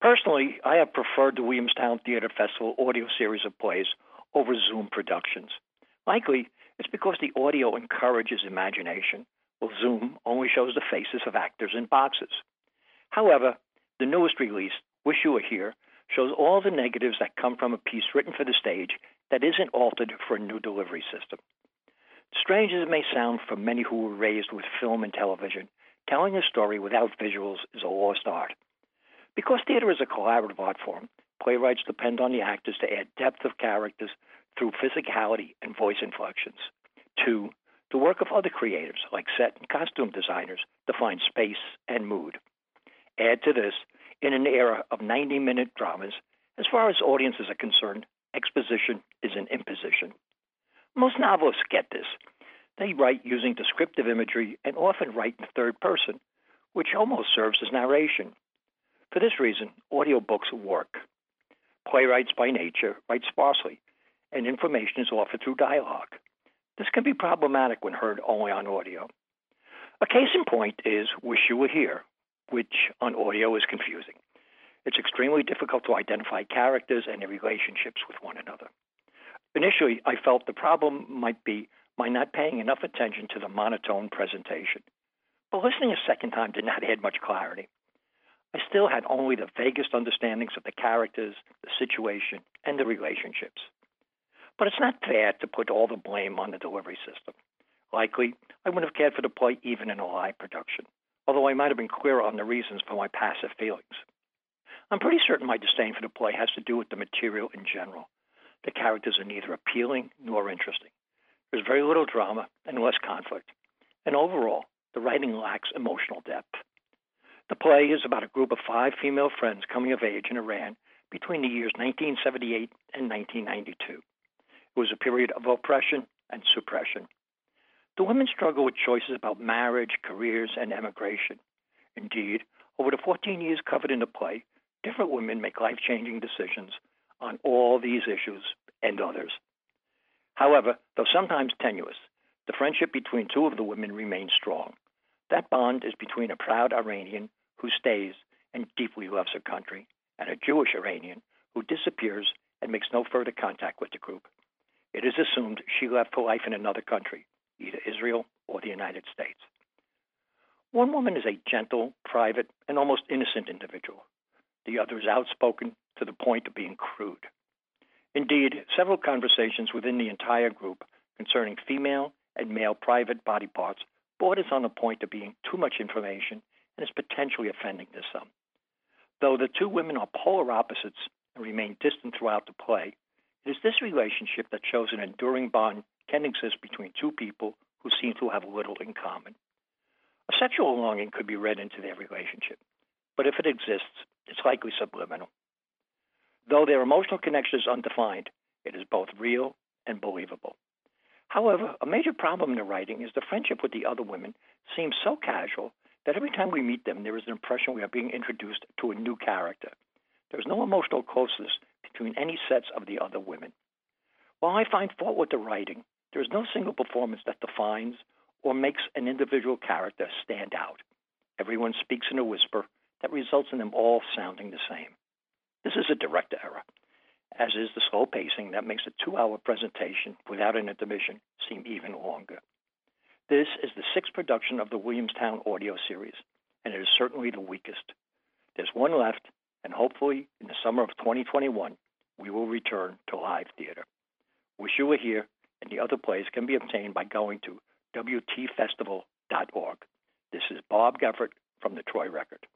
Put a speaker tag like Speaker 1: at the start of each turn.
Speaker 1: Personally, I have preferred the Williamstown Theater Festival audio series of plays over Zoom productions. Likely, it's because the audio encourages imagination, while Zoom only shows the faces of actors in boxes. However, the newest release, Wish You Were Here, shows all the negatives that come from a piece written for the stage that isn't altered for a new delivery system. Strange as it may sound for many who were raised with film and television, telling a story without visuals is a lost art. Because theater is a collaborative art form, playwrights depend on the actors to add depth of characters through physicality and voice inflections. 2, the work of other creatives like set and costume designers define space and mood. Add to this, in an era of 90-minute dramas, as far as audiences are concerned, exposition is an imposition. Most novelists get this. They write using descriptive imagery and often write in third person, which almost serves as narration. For this reason, audiobooks work. Playwrights by nature write sparsely, and information is offered through dialogue. This can be problematic when heard only on audio. A case in point is Wish You Were Here, which on audio is confusing. It's extremely difficult to identify characters and their relationships with one another. Initially, I felt the problem might be my not paying enough attention to the monotone presentation. But listening a second time did not add much clarity. I still had only the vaguest understandings of the characters, the situation, and the relationships. But it's not fair to put all the blame on the delivery system. Likely, I wouldn't have cared for the play even in a live production, although I might have been clearer on the reasons for my passive feelings. I'm pretty certain my disdain for the play has to do with the material in general. The characters are neither appealing nor interesting. There's very little drama and less conflict. And overall, the writing lacks emotional depth. The play is about a group of 5 female friends coming of age in Iran between the years 1978 and 1992. It was a period of oppression and suppression. The women struggle with choices about marriage, careers, and emigration. Indeed, over the 14 years covered in the play, different women make life-changing decisions on all these issues and others. However, though sometimes tenuous, the friendship between 2 of the women remains strong. That bond is between a proud Iranian who stays and deeply loves her country, and a Jewish Iranian who disappears and makes no further contact with the group. It is assumed she left for life in another country, either Israel or the United States. One woman is a gentle, private, and almost innocent individual. The other is outspoken to the point of being crude. Indeed, several conversations within the entire group concerning female and male private body parts borders on the point of being too much information and is potentially offending to some. Though the 2 women are polar opposites and remain distant throughout the play, it is this relationship that shows an enduring bond can exist between 2 people who seem to have little in common. A sexual longing could be read into their relationship, but if it exists, it's likely subliminal. Though their emotional connection is undefined, it is both real and believable. However, a major problem in the writing is the friendship with the other women seems so casual that every time we meet them, there is an impression we are being introduced to a new character. There is no emotional closeness between any sets of the other women. While I find fault with the writing, there is no single performance that defines or makes an individual character stand out. Everyone speaks in a whisper that results in them all sounding the same. This is a director error, as is the slow pacing that makes a 2-hour presentation without an intermission seem even longer. This is the 6th production of the Williamstown audio series, and it is certainly the weakest. There's one left, and hopefully in the summer of 2021, we will return to live theater. Wish You Were Here and the other plays can be obtained by going to WTFestival.org. This is Bob Geffert from the Troy Record.